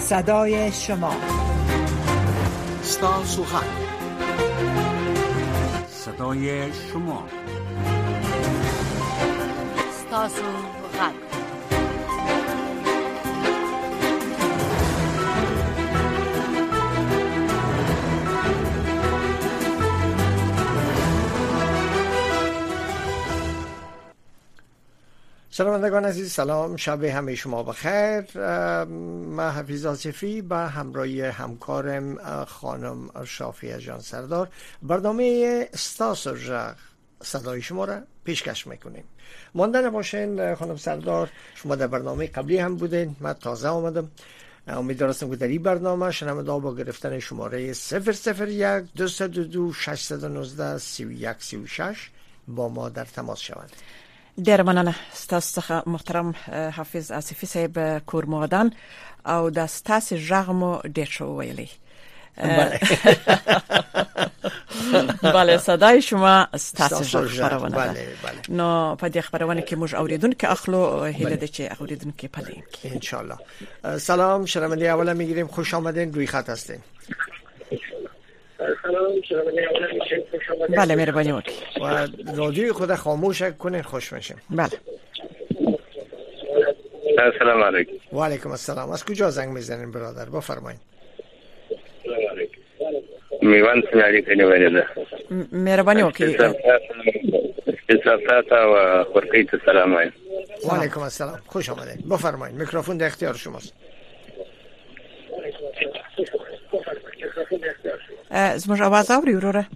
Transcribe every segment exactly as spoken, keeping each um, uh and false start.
صدای شما. ستاسو غږ. صدای شما. ستاسو غږ. شنوندگان عزیز سلام، شب همه شما بخیر. من حفیظ آصفی به همراهی همکارم خانم شافیه جان سردار برنامه ستاسو غږ صدای شما را پیشکش میکنیم. مانده نباشین خانم سردار، شما در برنامه قبلی هم بودین، من تازه آمدم. امیدوارم که در این برنامه شنونده با گرفتن شماره صفر صفر یک دو دو دو شش یک نه سی و یک سی و شش با ما در تماس شوند. ډیر مننه ستاسو څخه محترم حافظ آصفی صاحب کورمودان او د ستاسو غږ مو ډیر شو ویلي. بله بله صدای شما ستاسو غږ خبرونه ده. بله بله. نو په دې خبرونه کې موږ اوریدونکو اخلو هیله ده چې اوریدونکو پلین کې ان شاء الله. سلام، شنونده اولا میگیریم. خوش آمدین، روی خط هستین. سلام، شنونده اولا میشین. خوش آمدین. بله مهربانی وکړئ و رادیوی خود خاموش کنین، خوش میشیم. بله. السلام علیکم. و علیکم السلام. از کجا زنگ میزنین برادر؟ بفرمایید. میوان سناری کنی ویده. مهربانی وکړئ. استفاده و خورقیت سلام علیکم. و علیکم السلام. خوش آمدین. بفرمایید. میکروفون در اختیار شماست. زموږ आवाज اوري وروره؟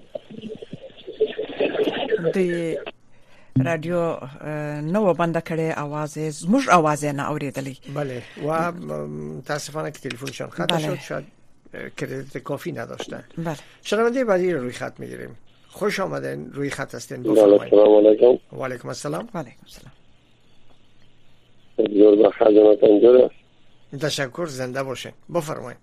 د رادیو نو بند کړي आवाज زموږ आवाज نه اوریدلی. بله و متاسفانه که تلفنشان خطا شد، شاید کردیت کافی نداشتن. بله. شنونده بعدی رو روی خط میگیریم. خوش آمدین، روی خط هستین. بفرمایید. سلام علیکم. و علیکم السلام. و علیکم السلام. جور با خدمتتون جور. تشکر، زنده باشین. بفرمایید.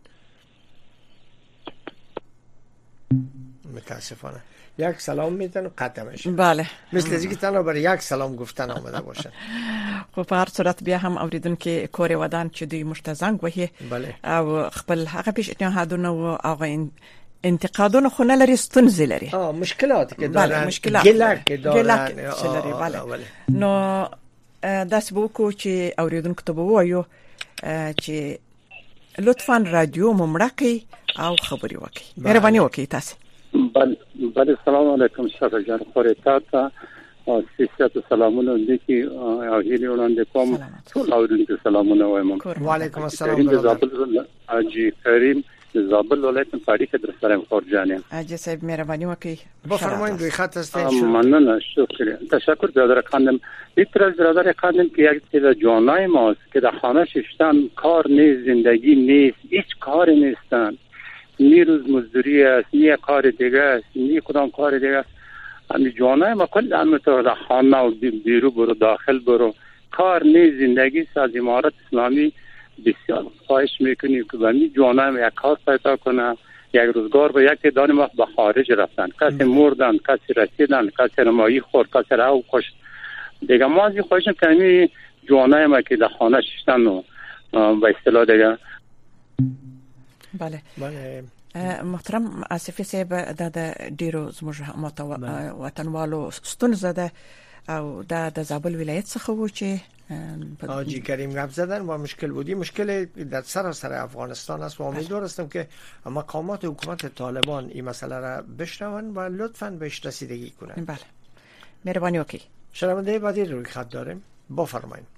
متاسفانه یک سلام میدن و قطع میشه. بله. مثل از اینکه تنها برای یک سلام گفتن آمده باشن. خو په هر صورت بیا هم اوریدونکو کور ودان چې دوی مشتزنګ وهي او خپل هغه پیشنهادونه او هغه انتقادونه خو نه لري، ستونزې لري. اه مشکلات که دارن، مشکلات ګله که دارن. ګله لري. بله. نو داس بو کو چې اوریدونکو ته وایو چې لطفاً رادیو ممړقي او خبري وکړي. مهرباني وکړئ تاسو. بله بله. سلام علیکم شفا جان، خورتا تا سیاست سلامونه لیکي او هیله وړاندې کوم. ټول اوریدونکو سلامونه وایم. و علیکم السلام. اجي کریم زابل ولایت تاریخ در سره خور جانم. اجي صاحب مهرباني وکړئ. بفرمایید، روی خط هستین. ممنون، شکر. تشکر برادر خانم. ایتراز برادر خانم که یک چیز جانای ماست که در خانه ششتن کار نیست، زندگی نیست، هیچ کاری نیستن. نی روز مزدوری است، نی کار دیگه است، نی کدام کار دیگه است. همین جانای ما کل همه تو در خانه و بیرو برو، داخل برو، کار نیست، زندگی از امارت اسلامی بسیار خواهش میکنیم که همین جانای ما یک کار پیدا کنه. یک روزگار به یک دانه وقت به خارج رفتن، کسی مردن، کسی رسیدن، کسی رمایی خورد، کسی رو کشت. دیگه ما از این خواهشم که همین جوانای ما که در خانه ششتن و به اصطلاح دیگه. بله بله. محترم آصفی صاحب دا د ډیرو زموږ وطنوالو ستونزه ده او دا د زابل ولایت څخه و چې حاجی کریم گپ زدن و مشکل بودی. مشکل در سراسر افغانستان است و امیدوار هستم که مقامات حکومت طالبان این مسئله را بشنون و لطفاً بهش رسیدگی کنند. بله مهربانی وکړئ. شنونده بعدی روی خط داریم. بفرمایید.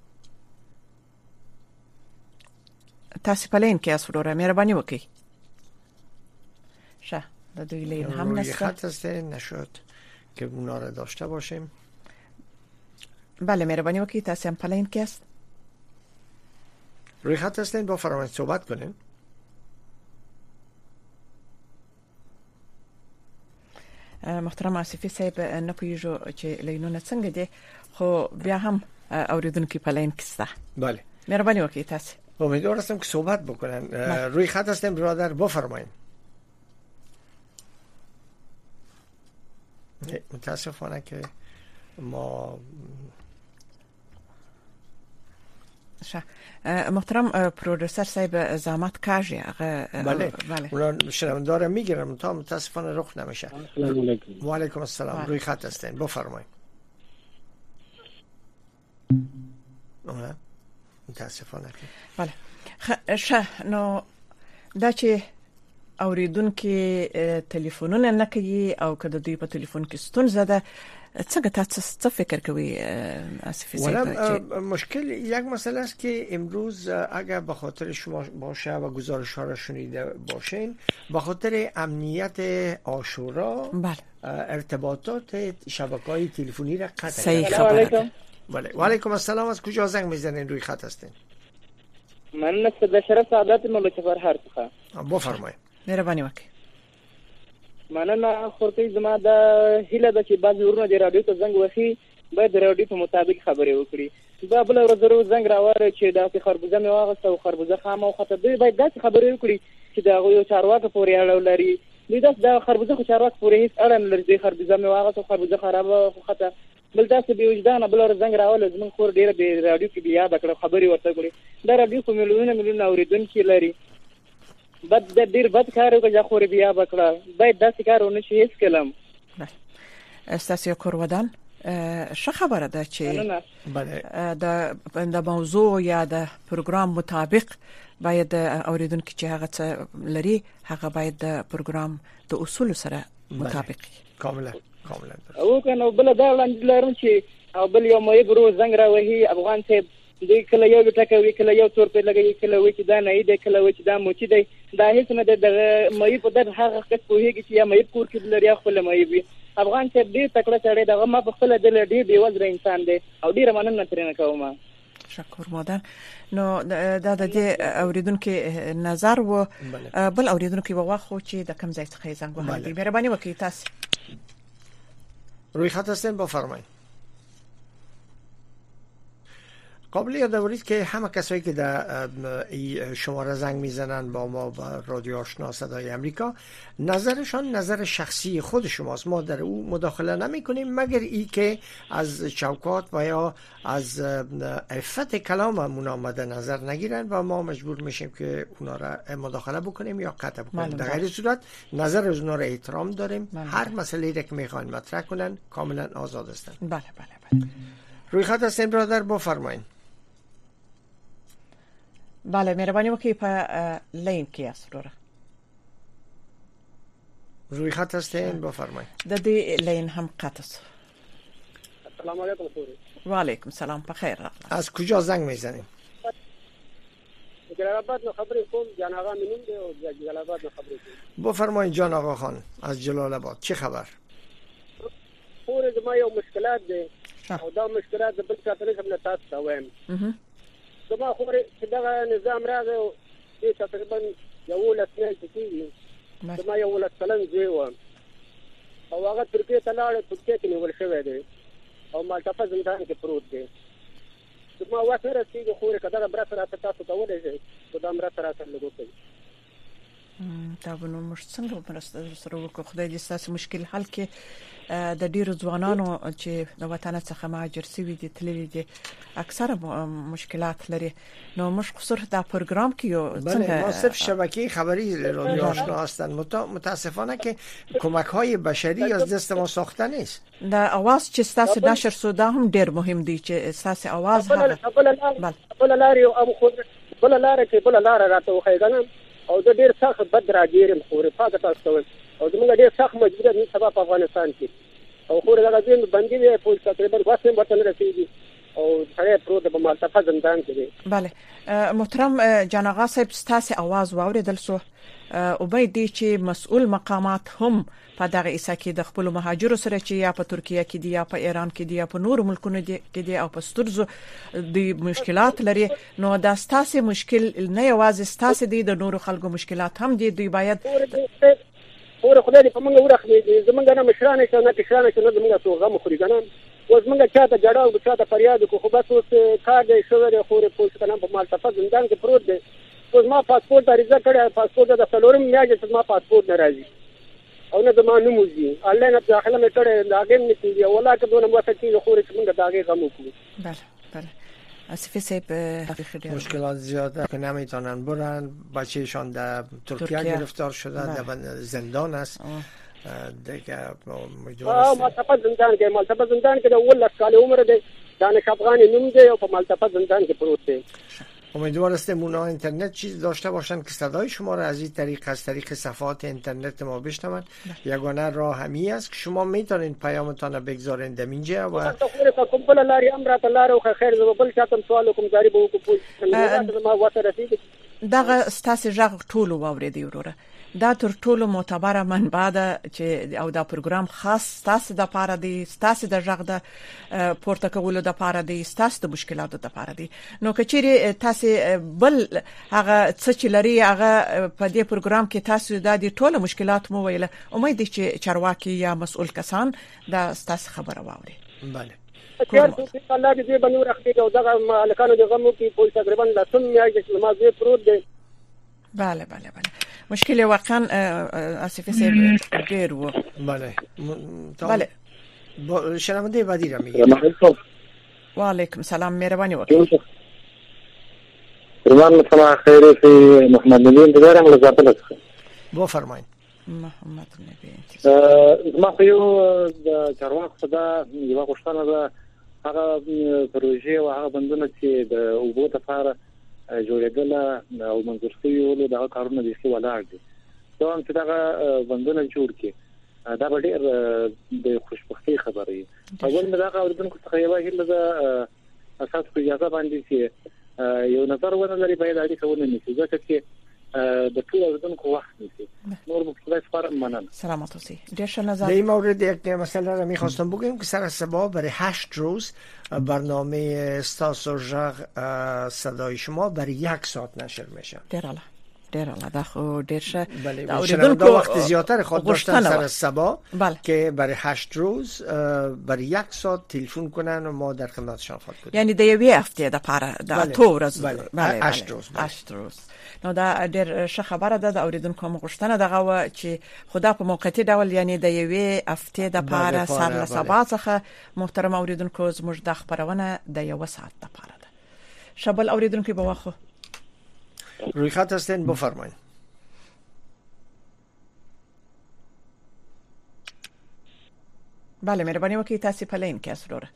تاسو په لین کې اسوره مهرباني وکړئ. شه د دوی لین هم روی نشته. خط هستین، نشد که اونا را داشته باشیم. بله مهربانی وکړئ. تاسو هم په لین کې است. روی خط هستین، بفرمایید صحبت کنین. محترم آصفی صاحب نه پوهیږو چې لینونه څنګه دي، خو بیا هم اوریدونکو په لین کې سته. بله مهربانی وکړئ. تاسو امیدوار هستم که صحبت بکنن. روی خط هستیم برادر، بفرمایید. متاسفانه که ما شه محترم پرودوسر صاحب زحمت کاژی هغه بله بله شنوندار میگیرم تا متاسفانه رخ نمیشه. السلام علیکم. و علیکم السلام. روی خط هستین بفرمایید. نه متاسفانه بله شه نو دا چې اوریدونکو ټلیفونونه نه کوي او کله دوی په ټلیفون کې ستونزه ده څنګه تاسو څه فکر کوي آصف صاحب؟ مشکل یک مسئله است که امروز اگر به خاطر شما باشه و گزارش ها را شنیده باشین به خاطر امنیت عاشورا بله ارتباطات شبکه‌های تلفنی را قطع صحیح خبره. بله و علیکم السلام. از کجا زنگ میزنین روی خط هستین؟ من نسبت به شرف سعادت مملکت فرهاد څخه. بفرمایئ. مهرباني وکړئ. مننه. خورتي زما د هیله ده چې بعض ورونه د رادیو ته زنګ وهي باید د رادیو په مطابق خبرې وکړي. دا بل ورځ ورو زنګ راوړی چې دا په خربوزه مې واغسته او خربوزه خامه او خطه دوی باید داسې خبرې وکړي چې دا یو چارواکه پورې اړه لري. دوی داس دا خربوزه خو چارواکه پورې هیڅ اړه نه لري. خربوزه مې واغسته خربوزه خرابه خو خطه بل داسې به وجدان بل ورځ زنګ راوړل زمون خور ډیره به رادیو کې بیا د کړه خبرې ورته کړي. دا رادیو په ملیونه ملیونه اوریدونکو لري. بد د ډیر بد کار وکړه خو بیا وکړه باید داسې کار ونه شي هیڅ کلم. استاسیو کورودان ښه خبره ده چې د د موضوع یا د پروګرام مطابق باید اوریدونکو چې هغه څه لري هغه باید د پروګرام د اصول سره مطابق کاملا کاملا او کنه بل دا وړاندې لرم چې او بل یو مې ګرو زنګ راوهي افغان ته د کله یو ټکوي کله یو تور په لګي کله وې چې دا نه دی کله وې چې دا موچي دی دا هیڅ نه د مې په در هغه کس پوهیږي چې یا مې کور کې لري خپل مې وي افغان ته ډیر تکړه چړې دغه ما په خپل د ډیر دی وزر انسان دی او ډیر مننه ترنه کوم. شکر مادر. نو دا د دې اوریدونکو نظر و بل اوریدونکو و واخو چې د کم ځای څخه زنګ وهل مهرباني وکړئ تاسو روی خط هستین بفرمایید. قابل یادآوری که همه کسایی که در شماره زنگ میزنن با ما و رادیو آشنا صدای امریکا نظرشان نظر شخصی خود شماست. ما در او مداخله نمی کنیم مگر ای که از چوکات و یا از عفت کلاممون آمده نظر نگیرن و ما مجبور میشیم که اونا را مداخله بکنیم یا قطع بکنیم. در غیر صورت نظر از اونا را احترام داریم. ملنبا. هر مسئله را که میخوان مطرح کنن کاملا آزاد هستن. بله بله بله. روی خط هستین برادر بفرمایید. بله مهرباني وکړئ په لین کې اسروره روی خط هستین بفرمایید. د دې لین هم قطع. السلام علیکم سوري. و علیکم السلام په خیر راغله. از کجا زنگ میزنید؟ جلال آباد نو خبرې کوم جان آقا مینم دی او جلال آباد نو خبرې کوم. بفرمایید جان آقا خان از جلال آباد چه خبر؟ پورې زما یو مشکلات دي او دا مشکلات د بل څه نه کوم تاسو ته وایم. زما خو چې دا نظام راغی او چې تقریبا یو لسنه کېږي زما یو لسلن زوی و او هغه ترکیه ته لاړ ترکیه کې نیول شوی دی او مالټا زندان کې پروت دی. زما وخت رسېږي خو کدا برات راته تاسو ته ولې چې دا مرته راته لګو کوي. دا بنو مش څنګه مرسته سره وکړو خدای دې تاسو مشکل حل کې د ډیرو ځوانانو چې د وطن څخه مهاجر شوي دي تللي دي اکثره مشکلات لري. نو مش قصور دا پروګرام کې یو څنګه ما صرف شبکه خبری رادیو آشنا هستن متاسفانه که کمک های بشری از دست ما ساخته نیست. دا اواز چې تاسو نشر سو دا هم ډیر مهم دی چې تاسو اواز هغه بل لاري او خو بل لاري کې بل لار راته وخیګنم او د ډیر سخت بد راګیرم خوري پاک تاسو او زموږ ډیر سخت مجبور دي سبا په افغانستان کې او خو دا غزين باندې دی په تقریبا واسم ورته رسیدي او سره پروت په مالټا زندان کې دی. بله محترم جان آقا صاحب تاسو आवाज واوریدل سو او باید دي چې مسؤل مقامات هم په دغه ایسا کې د خپل مهاجرو سره چې یا په ترکیه کې دي یا په ایران کې دي یا په نور ملکونو کې دي او په سترزو د مشکلات لري. نو دا تاسو مشکل نه یوازې تاسو دي د نور خلکو مشکلات هم دي. دوی باید اور خدای دې په موږ ورخلي زمونږ نه مشرانه چې نه کشرانه چې نه زمونږ څو غو مخري کنه اوس موږ چاته جړاو او چاته فریاد کو خو بس اوس کار دې شوې خو پولیس کنه په مالټا زندان کې پروت دی. اوس ما پاسپورت اړیزه کړی پاسپورت د سلورم میاجه چې ما پاسپورت ناراضي او نه زما نوم وزي الله نه داخله مې کړی دا ګم نشي ولا که دونه وخت کې خو چې موږ داګه غمو کو. بله بله آصفی صاحب مشکلات زیاده که نمیتونن برن، بچهشان در ترکیه گرفتار شده، در زندان است دیگه. مالطفه زندان کې مالطفه زندان کې د ولس کال عمر دی، دانش افغانی نوم دی او په مالطفه زندان کې پروت دی. امیدوار هستیم اونا اینترنت چیز داشته باشن که صدای شما را از این طریق از طریق صفحات اینترنت ما بشنون. یگانه راه همی است که شما میتونین پیامتان را بگذارین در اینجا و کوم بل لاري امر ته لار او خیر زو بل چاته سوال کوم جاری به کوم ما وته رسید. دغه ستاسو ژغ ټولو واوریدي وروره. دا تر ټولو معتبره منبع ده چې او دا پروګرام خاص تاسو د پاره دی، تاسو د ژغ د پورته کولو د پاره دی، تاسو د مشکلاتو د پاره دی. نو کچېری تاسو بل هغه څه چې لري هغه په دې پروګرام کې تاسو د دې ټولو مشکلات مو ویله. امید دي چې چارواکي یا مسؤل کسان دا تاسو خبره واوري. بله خیر څه الله دې باندې ورخته او دغه مالکانو د غمو کې پولیس تقریبا لسم میاشتې ما زه پروت دی. بله بله بله مشکل واقعا آصفی صاحب ډیر و. بله بله شنونده بعدی را میگم. و علیکم سلام، مهربانی وکړئ. فرمان مساء خیر في محمد نبی دارم لزاپل څخه. بفرمایئ. محمد نبی زما په یو د چارواکو صدا یو غوښتنه ده، هغه پروژې او هغه بندونه چې د اوبو لپاره جوړېدل او منظور شوي ول دا کارونه دي چې ولاړ دي. دا هم چې دا بندونه جوړ کړي دا به ډېر د خوشبختي خبره وي. اول مې دا اوریدونکو څخه یو هیله ده اساس په اجازه باندې چې یو نظر ونه لري باید اړیکه ونه نیسي، ځکه چې د ټول اوریدونکو وخت نیسي. نور به خدای سپارم. مننه. سلامت اوسئ. ډېر ښه نظر. در این مورد یک مسئله را می‌خواستم بگم که سر سبا برای هشت روز برنامه استاس و ژغ صدای شما برای یک ساعت نشر میشه. ډېر اعلی ډېر اعلی دا خو ډېر ښه. بله اوریدونکو وقت زیاتر خود داشتن سر سبا بله. که برای هشت روز برای یک ساعت تلفن کنن و ما در خدمتشان خواهیم بود. یعنی د یوې هفته د پاره د تو ورځ. بله هشت روز. هشت روز. نو دا ډېر ښه خبره ده. د اوریدونکو مغشتنه دغه و چې خدا په موقتی ډول یعنی د یوې هفته د پاره سر له سبا څخه محترم اوریدونکو زموږ د خبرونه د یو ساعت د پاره ده. شبل اوریدونکو به واخو روی خط هستین بفرمایید. بله مهربانی وکړئ تاسو په لین کې اسروره.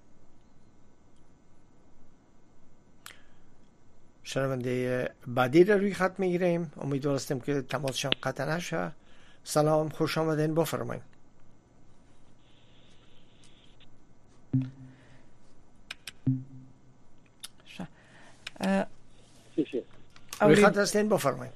شنونده بعدی را روی خط میگیریم. امیدوار هستیم که تماسشان قطع نشه. سلام، خوش آمدین، بفرمایید. روی خط هستین بفرمایید.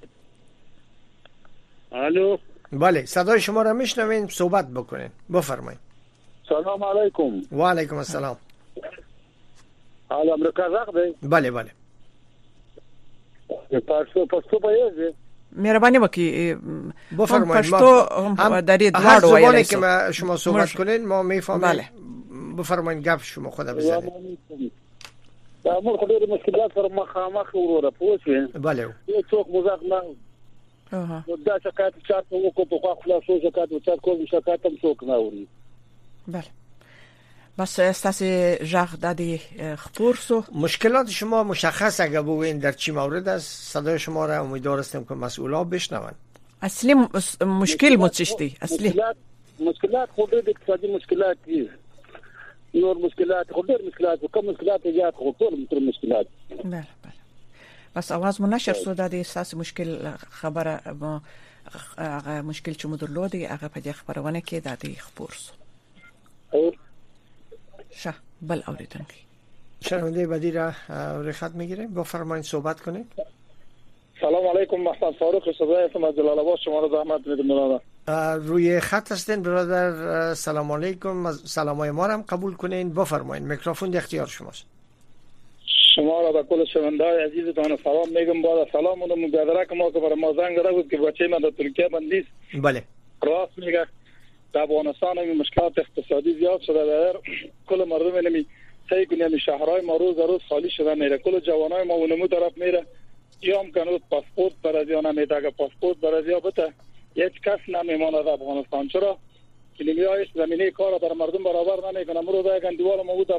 الو. بله صدای شما را میشنویم، صحبت بکنین، بفرمایید. سلام علیکم. و علیکم السلام. حال امریکا زاغ دی. بله بله. پښتو پښتو پوهیږئ؟ مهرباني وکړئ بفرمایید. پښتو هم د دې دواړو وایي که ما شما صحبت کنین ما میفهمیم. بله بفرمایید گپ شما خدا بزنید. دا مور خو ډېر مشکلات سره مخامخ وروره پوه شئ. بله یو څوک مزاق نه نو دا شکایت چاته وکړو په خوا خلاصو شکایت وچا کوم شکایت هم څوک نه اوري. بله بس استاسی ژغ دادی خطور سو. مشکلات شما مشخص اگه بگوین در چی مورد است؟ صدای شما را امیدوار هستیم که مسئولا بشنون. اصلی مشکل مچشتی اصلی مشکلات مشکلات خود اقتصادی مشکلات دي، نور مشکلات خود ډېر مشکلات او کوم مشکلات زیات خو ټول مشکلات. بله بله بس आवाज مو نشر سو دادی استاسی مشکل خبره ما هغه مشکل چې مو درلودي هغه په دې خبرونه کې دادی خبر سو. شه بل اوریدونکی شنونده بعدی را روی خط میگیریم، بفرمایید صحبت کنید. سلام علیکم، محمد فاروق صدای هستم از جلال آباد. شما رو زحمت میدم مولانا. روی خط هستین برادر. سلام علیکم، سلامای ما هم قبول کنین، بفرمایید میکروفون در اختیار شماست. شما را به کل شنونده‌های عزیزتان سلام میگم. با سلامون مبادره که ما که برای ما زنگ زده بود که بچه من در ترکیه بندیست. بله راست میگه. در افغانستان هم مشکلات اقتصادی زیاد شده، در کل مردم نمی سعی کنیم شهرهای ما روز روز خالی شده میره. کل جوانای ما اونمو طرف میره، یا هم کنوز پاسپورت برازیا نمیده. اگه پاسپورت برازیا بده هیچ کس نمیمانه در افغانستان. چرا؟ که نمیایش زمینه کار در مردم برابر نمیکنه. مرو دا یک اندوال ما بود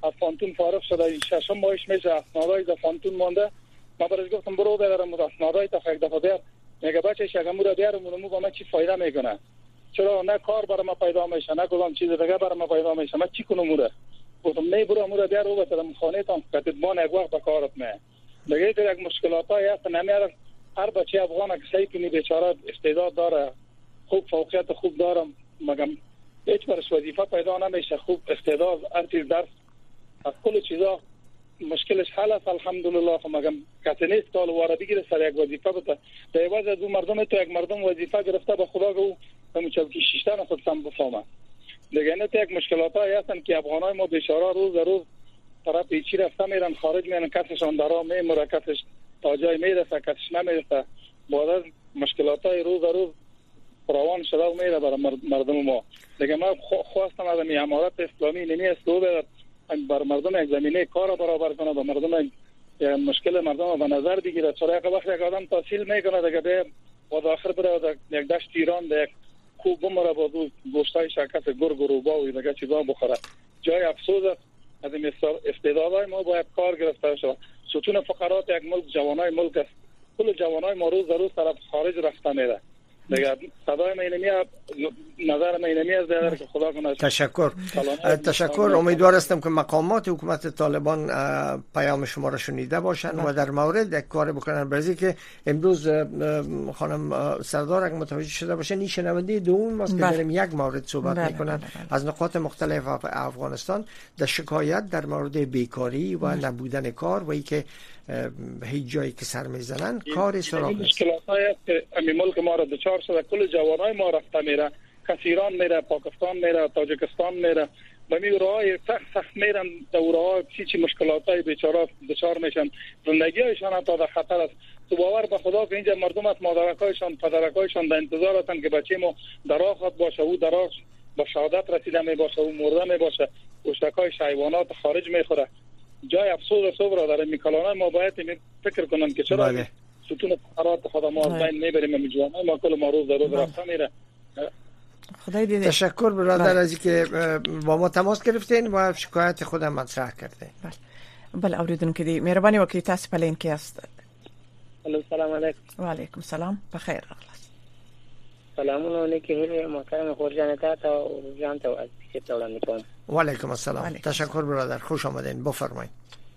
از فانتون فارغ شده ششم ماهش میشه اسنادای از فانتون مونده. ما برش گفتم برو ببرم اسنادای تا یک دفعه بیار. میگه بچه‌ش اگه مورا بیارم اونمو با من چی فایده میکنه؟ چرا نه کار برای ما پیدا میشه نه کدام چیز دیگه برای ما پیدا میشه. من چی کنم مورا؟ گفتم نه برو مورا بیار و بتدم خانه تام کتبان یک وقت به کارت نه. دیگه تو یک مشکلاتای هست نمیاره. هر بچه افغان که سعی کنی بیچاره استعداد داره خوب فوقیت خوب داره مگم هیچ برش وظیفه پیدا نمیشه. خوب استعداد هر چیز درس از کل چیزا مشکلش حل است الحمدلله. مگم کسی نیست که وارد بگیره سر یک وظیفه بده در عوض از اون مردم تو یک مردم وظیفه گرفته به خدا گو همون چوکی شیشتن خود سم بفهمه. دیگه نه یک مشکلاتایی هستن که افغانای ما بیچاره روز روز طرف ایچی رفته میرن خارج میرن کسشان درا میموره کسش تا جای میرسه کسش نمیرسه. بعد از مشکلاتای روز روز فراوان شده و میره برای مردم ما. دیگه ما خواستم از این امارت اسلامی نمی استو بر مردم یک زمینه کار برابر کنه به مردم مشکل مردم به نظر بگیره. چرا یک وقت یک آدم تحصیل میکنه دیگه به و آخر بره یک دشت ایران یک کوب بمره با دو گوشتای شرکت گرگ و روبا و دیگه چیزا بخوره. جای افسوس است. از این استعدادهای ما باید کار گرفته شود. ستون فقرات یک ملک جوانای ملک است. کل جوانای ما روز روز طرف خارج رفته میره. دیگه صدای من نمیاد نظر من نمیاد در که خدا کنه. تشکر تشکر. امیدوار هستم که مقامات حکومت طالبان پیام شما را شنیده باشند و در مورد یک کار بکنن. برای که امروز خانم سردار اگه متوجه شده باشن این شنونده دوم ماست که داریم یک مورد صحبت میکنن از نقاط مختلف افغانستان در شکایت در مورد بیکاری و نبودن کار و اینکه هیچ جایی که سر میزنن کار سراغ نیست. مشکلاتایی است که امی ملک ما را دچار شده. کل جوانای ما رفته میره کسی ایران میره پاکستان میره تاجیکستان میره و می راهای سخت سخت میرن دورها چی چی مشکلاتای بیچاره دچار میشن. زندگیشان تا در خطر است. تو باور به خدا که اینجا مردم از مادرکایشان پدرکایشان در انتظار هستند که بچه‌مو در آخرت باشه او در آخرت با شهادت رسیده می باشه او مرده می باشه گوشتکای حیوانات خارج میخوره. جای افسوس صبر داره میکلانه ما باید فکر کنن که چرا بله. ستون فقرات خدا ما از بین میبریم میجوانه ما کل ما روز در روز رفته میره. خدای دیده. تشکر برادر از اینکه با ما تماس گرفتین و شکایت خودم مطرح کردین. بله بله اوریدونکو دی مهرباني وکړئ تاسو په لین کې یاست. السلام علیکم. وعلیکم السلام بخیر راغلاست. سلامونه لیکه محترم خورجان تا او جان ته از پیش تولان میکنم. و علیکم السلام. تشکر برادر خوش آمدین بفرمایید.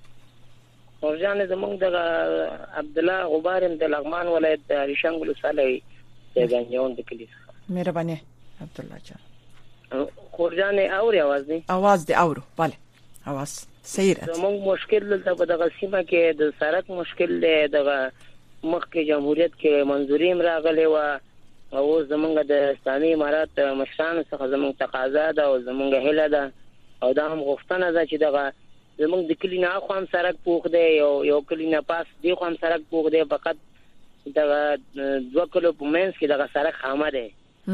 خورجان زمونږ د عبد الله غبارم د لغمان ولایت د ریشنګ ولسوالۍ د غنجون د کلیس. مهرباني عبد الله جان. خورجان اوري आवाज دی؟ आवाज دی اورو بله आवाज صحیح ده. زمونږ مشکل دلته په دغه سیمه کې د سړک مشکل دی. دغه مخکې جمهوریت کې منځوري راغلی و او زمونږ د اسلامي امارات مشرانو څخه زمونږ تقاضا ده او زمونږ هیله ده او دا هم غوښتنه ده چې دغه زمونږ د کلی نه خو هم سړک پوخ دی یو یو کلی نه پاس دی خو هم سړک پوخ دی فقط دغه دوه کلو په منځ کې دغه سړک خامه دی.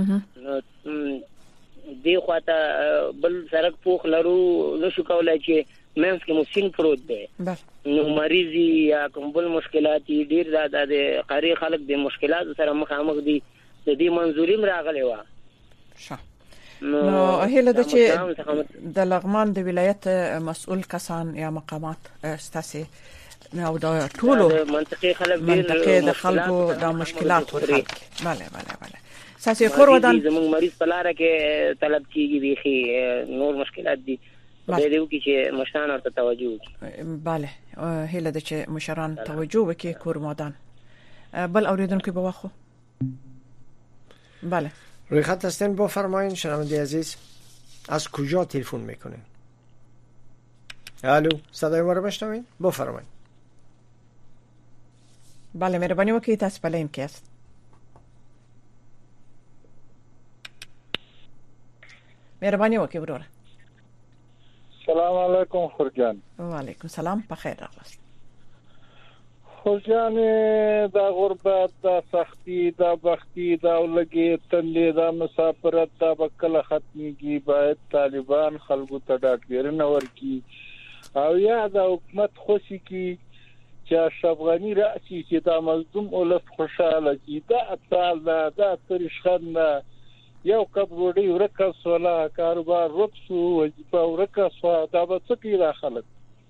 دی خو ته بل سړک پوخ لرو نشو کولای چې منځ کې مسین پروت دی. نو مریضي یا کوم بل مشکلات ډیر د قاری خلک د مشکلات سره مخامخ دي. د دې منځوري راغلی و. نو هله د چې د لغمان د ولایت مسؤل کسان یا مقامات ستاسي نو دا ټولو منطقي خلک ډیر د خلکو د مشکلات ورته. بله بله بله ساسي کور ودان زموږ مریض په لار کې طلب کیږي بيخي نور مشکلات دي. د دې وکي چې مشران ورته توجه وکړي. بله هله د چې مشران توجه وکړي کور مودان. بل اوریدونکو به واخو. بله روی خط هستین بفرمایید شنونده عزیز از کجا تلفن میکنین؟ الو صدای ما رو بشنوین بفرمایید. بله مهربانی وکړئ تاسو په لین کې یاست. مهربانی وکړئ وروره. سلام علیکم خورجان. و علیکم سلام بخیر راغلاست. خورجان دا غربت دا سختی دا بختی دا لګي تلې دا مسافرت دا بکله ختميږي. باید طالبان خلکو ته ډاډګرنه ورکړي او یا دا حکومت خوشي کی چې افغاني راسي چې دا مظلوم اولس خوشاله کی. دا اصل دا دا ترشخنه یو کپ ډوډۍ ورکه سوله، کاروبار ورک شو، وظیفه ورکه سوه، دا به څه کوي دا خلک؟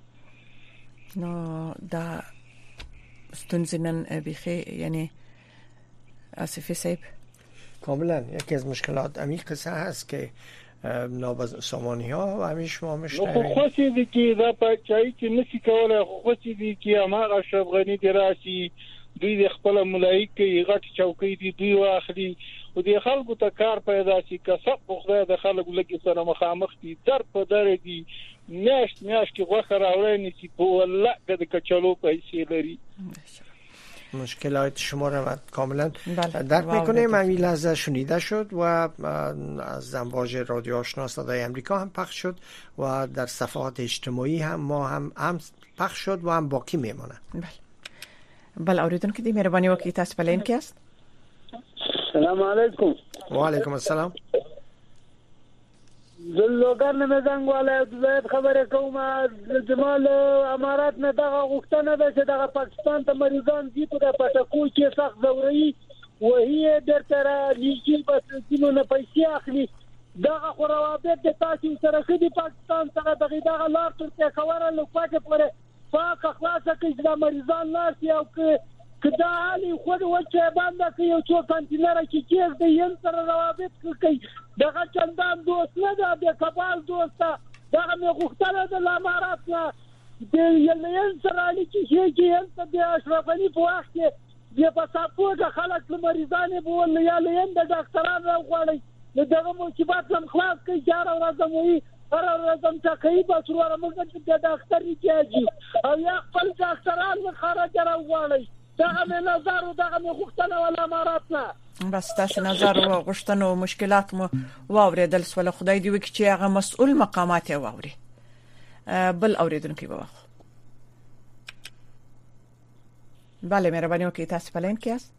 نو دا ستونزې نن بیخي یعنی آصفی صاحب کاملا یکی از مشکلات امی قصه هست که نابسامانی ها و همی شما مشتری خو خوشی دی که دا پاچایی که نسی کوله، خو خوشی دی که هماغ اشرف غنی دی راشي دوی د خپل ملایک کې غټ چوکۍ دی دوی واخلي او د خلکو ته کار پیدا شي. کسب خدای د خلکو لګي سره مخامخ دي، در په در دي، میاشت میاشت کې غوښه راوړی نشي، په والله د کچالو پیسې لري. مشکلات شما را کاملا درک میکنیم. این لحظه شنیده شد و از امواج رادیو آشنا صدای امریکا هم پخش شد و در صفحات اجتماعی هم ما هم هم پخش شد و هم باقی میمونه. بله بله اوریدونکو دې مهرباني وکړئ تاسو په لین کې یاست. السلام علیکم. وعلیکم السلام. زلوګر نه زنګ والے زید خبره کوم جمال امارات نه دغه غوښتنه ده چې دغه پاکستان ته مریضان دي په پټکو کې سخت ضروري وهي در تر لیږي بس دینو نه پیسې اخلي. دغه خو روابط د تاسو سره خدي پاکستان سره دغه دغه لار تر کوره لوکاټه پورې فاق خلاصه کې د مریضان لار او که کدا علي خو د وچه باندې کې یو څو کانتینر کې کېږي د ین سره روابط کوي. دغه چندان دوست نه ده د کابل دوسته دغه مې غوښتنه د امارات نه د ین سره علي کې چې د اشرف غني په وخت کې د پاسپورت خلک مریضان بول یا ین د ډاکټرانو راغړي دغه موجبات هم خلاص کوي جار او راځم وي هر ورځم چې کوي په سروره موږ د ډاکټر کېږي او یا خپل ډاکټران خارج راغړي. دغه مې نظر او دغه مې غوښتنه ولا امارات نه بس تاسو نظر او غوښتنه او مشکلات مو واوریدل سول. خدای دې وکړي چې هغه مسؤل مقامات یې واوري. بل اوریدونکو به واخ. بله مهرباني وکړئ تاسو په لین کې یاست.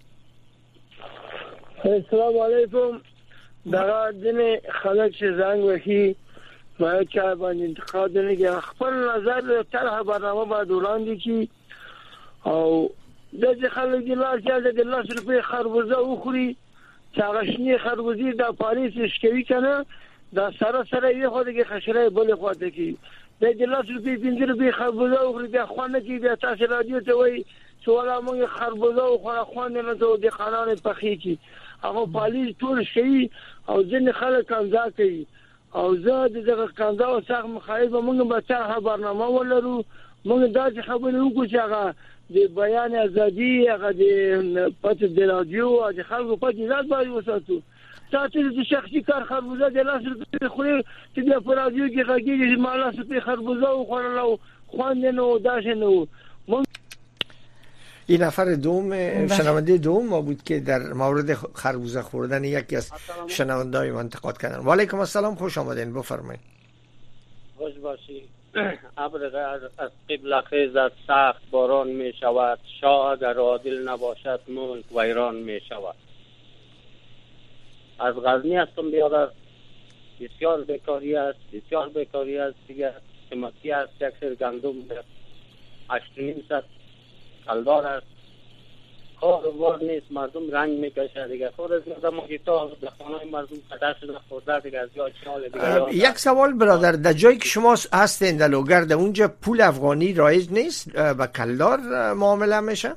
السلام علیکم. دغه دنه خلک چې زنګ وهي ما چا باندې انتقاد نه کوي، خپل نظر طرح برنامه باندې وړاندې کی او د خلک د لاس یاد د لاس روپې خربوزه وخوري چې هغه شنی خربوزي د پاریس شکوي کنه دا سره سره یې خو دغه خشره بل خواته کی د لاس روپې پنځه روپې خربوزه وخوري د خوانه کی د تاسو رادیو ته وای سواله موږ خربوزه وخوره خوانه نه ته د خانان پخې کی هغه پالیس ټول شي او ځین خلک کنځا کوي او زه دغه کنځا او څنګه مخایبه موږ به څه برنامه ولرو. موږ دا چې خبرې وکړو چې هغه د بیان ازادي هغه د پته د رادیو او د خلکو په ځای باندې وساتو. تاسو د شخصي کار خربوزه د لاس په خوري چې د رادیو کې راګي ما لاس په خربوزه او خورلو خوان نه و داش نه و. این نفر دوم شنونده دوم ما بود که در مورد خربوزه خوردن یکی از شنونده‌های انتقاد کردن. و علیکم السلام، خوش آمدین، بفرمایید. خوش باشید. ابر از قبل خیزد سخت باران می شود، شاه اگر عادل نباشد ملک ویران می شود. از غزنی هستم بیادر. بسیار بیکاری است، بسیار بیکاری است دیگه. قیمتی است، یک سر گندم هشت و نیم صد کلدار است. کاروبار نیست، مردم رنگ میکشه دیگه. خود از مردم محیطا خانه مردم قدر شده خورده دیگه از یا چال دیگه. یک سوال برادر، در جایی که شما هستین در لوگرد اونجا پول افغانی رایج نیست؟ با کلدار معامله میشه؟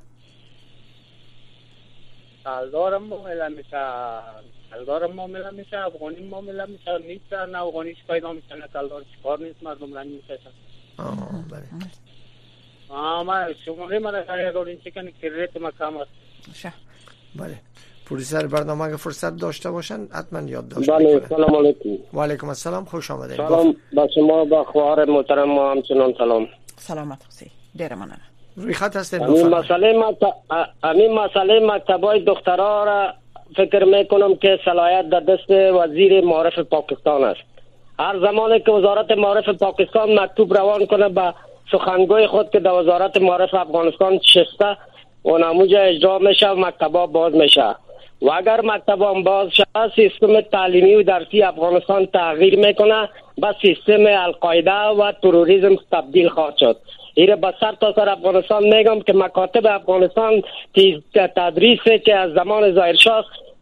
کلدار معامله میشه، کلدار معامله میشه، افغانی معامله میشه، نیست نه افغانیش پیدا میشه نه کلدار. چیکار نیست مردم رنگ میکشه. آه بله. آما شماره من اگر این چیکن کریت مقام است. بله. پرویسر برنامه اگه فرصت داشته باشن حتما یاد داشته بله. سلام علیکم. و علیکم السلام، خوش آمدید. سلام با شما با خواهر محترم ما همچنان سلام. سلامت باشید. ډیر مننه. روی خط هستید. این مسئله ما همین مسئله مکتبای دخترها را فکر میکنم که صلاحیت در دست وزیر معارف پاکستان است. هر زمانی که وزارت معارف پاکستان مکتوب روان کنه با سخنگوی خود که در وزارت معارف افغانستان شسته و نموجه اجرا میشه و مکتبا باز میشه و اگر مکتبا باز شده سیستم تعلیمی و درسی افغانستان تغییر میکنه به سیستم القاعده و تروریسم تبدیل خواهد شد. ایره به سر تا سر افغانستان میگم که مکاتب افغانستان تدریس که از زمان ظاهرشاه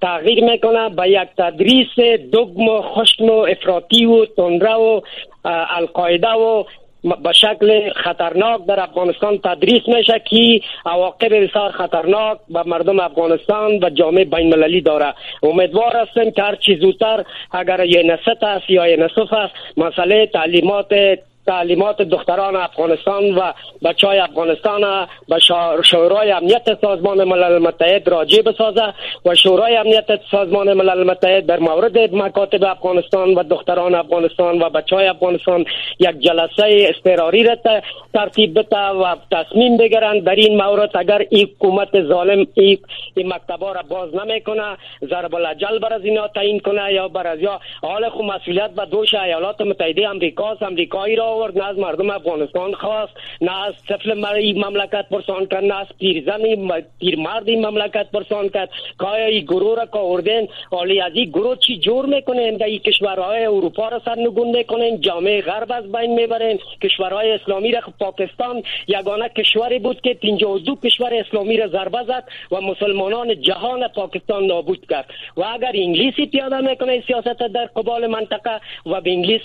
تغییر میکنه به یک تدریس دگم و خشن و افراطی و تندرو و القاعده و به شکل خطرناک در افغانستان تدریس میشه که عواقب بسیار خطرناک به مردم افغانستان و جامعه بین المللی داره. امیدوار هستیم که هر چیز زودتر اگر یه نسط است یا یه نصف است مسئله تعلیمات تعلیمات دختران افغانستان و بچهای افغانستان به شورای امنیت سازمان ملل متحد راجع بسازه و شورای امنیت سازمان ملل متحد در مورد مکاتب افغانستان و دختران افغانستان و بچهای افغانستان یک جلسه اضطراری را ترتیب بده و تصمیم بگیرن در این مورد. اگر این حکومت ظالم این, این مکتبا را باز نمیکنه، ضرب الاجل بر از اینا تعیین کنه یا بر از یا حال خو مسئولیت به دوش ایالات متحده آمریکا آمریکایی را آورد، نه از مردم افغانستان خواست، نه از طفل مملکت پرسان کرد، نه از پیرزن پیرمرد این مملکت پرسان کرد. که آیا این گروه را که آوردن حالی از این گروه چی جور میکنن؟ در این کشورهای اروپا را سرنگون میکنن، جامعه غرب از بین میبرن، کشورهای اسلامی را. پاکستان یگانه کشوری بود که پنجاه و دو کشور اسلامی را ضربه زد و مسلمانان جهان پاکستان نابود کرد. و اگر انگلیسی پیاده میکنه سیاست در قبال منطقه و به انگلیس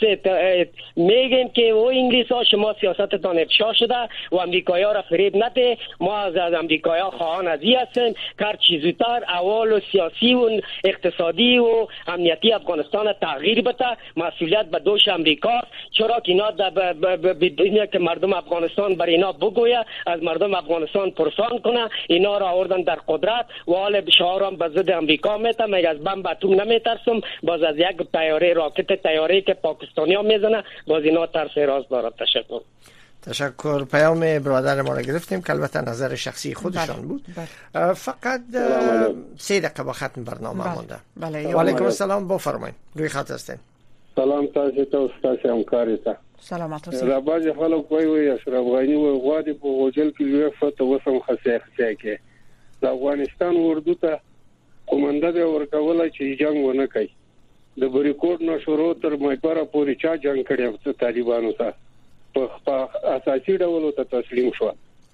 میگیم که او انگلیس ها شما سیاستتان افشا شده و امریکایی ها را فریب نده، ما از امریکایی ها خواهان ازی هستیم که هر چیزوتر احوال و سیاسی و اقتصادی و امنیتی افغانستان تغییر بده. مسئولیت به دوش امریکا، چرا که اینا بدونه که مردم افغانستان بر اینا بگویه، از مردم افغانستان پرسان کنه، اینا را آوردن در قدرت و حال بشارم به ضد امریکا میته. میگه از بمب اتم نمیترسم، باز از یک طیاره راکت طیاره که پاکستانی ها میزنه باز اینا ترس راست دارد. تشکر. تشکر. پیام برادر ما را گرفتیم که البته نظر شخصی خودشان بود. بله. فقط سه دقیقه با ختم برنامه بله. مونده. بله. و علیکم السلام، بفرمایید. روی خط هستین. سلام تاسو ته استاد همکاری ته. سلامات اوسئ. را باندې خلک وایي وایي اشرف غنی و غواړي په غوجل کې یو فتو وسم خسه خسه کې د افغانستان اردو ته کومنده به ورکول چې جنگ ونه کوي. د بریکوټ نو شروع تر مېپره پورې چا جنگ کړی په طالبانو سره په اساسي ډول ته تسلیم شو.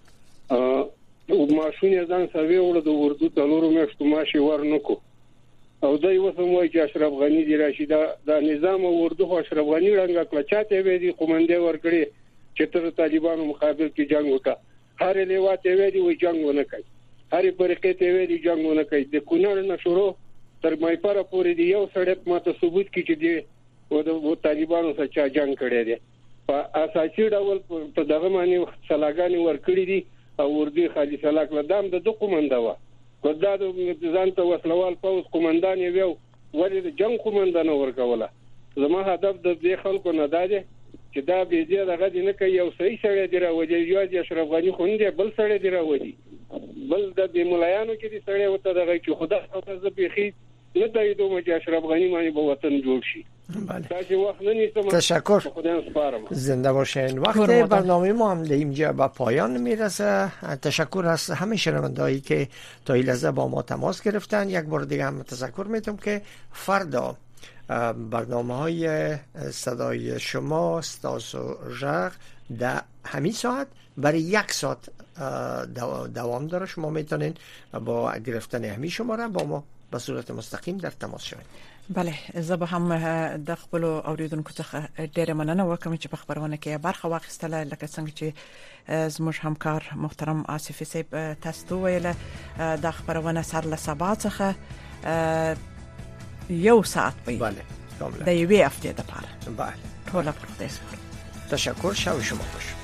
ا ماشونه ځان سوي ول د اردو تلورو مشتو ماشي ورنکو او دای وسم وای چې اشرف غنی دی راشي د نظام اردو خو اشرف غنی رنګ کړ چاته وی دي کومنده ورکړي چې تر طالبانو مقابل کې جنگ وکړه. هر لیواته وی دي وی جنگ ونه کوي، هر برقه ته وی دي جنگ ونه کوي. د کونړ نه شروع تر مېپره پورې دی یو سړی ماته ثبوت کی چې دی و د طالبانو سره چا جنگ کړی دی. په اساسي ډول په دغه معنی سلاګانی ورکړي دي او ورګي خالي سلاک لدام د کومنده و کدا د ځان ته وسلوال پوز کومندان یو ولې د جنگ کومندان ورکوله. زما هدف د دې خلکو نه ده چې دا به دې دغه نه کوي یو صحیح سره دی راوځي یو د اشرف غنی خوندې بل سره دی راوځي بل د مولایانو کې دي سره وته دغه چې خدا او ز بيخي نه دای دوه چې اشرف غنی معنی به وطن جوړ شي. تشکر. زنده باشین. وقت برنامه ما هم اینجا به پایان میرسه. تشکر از همه شنوندهایی که تا این لحظه با ما تماس گرفتن. یک بار دیگه هم تذکر میتونم که فردا برنامه های صدای شما ستاس و ژغ در همین ساعت برای یک ساعت دوام داره. شما میتونین با گرفتن همین شماره با ما به صورت مستقیم در تماس شوید. بله زه به هم د خپل اوریدونکو څخه ډېر مننه وکم چې په خبرونه کې برخه واخیستله، لکه څنګه چې زموږ همکار محترم آصف صاحب تاسو ویله د خبرونه سر له سبا څخه یو ساعت وي. بله کاملا د یوې هفتې لپاره. بله ټول پر خدای سپارم. تشکر. شب شما خوش.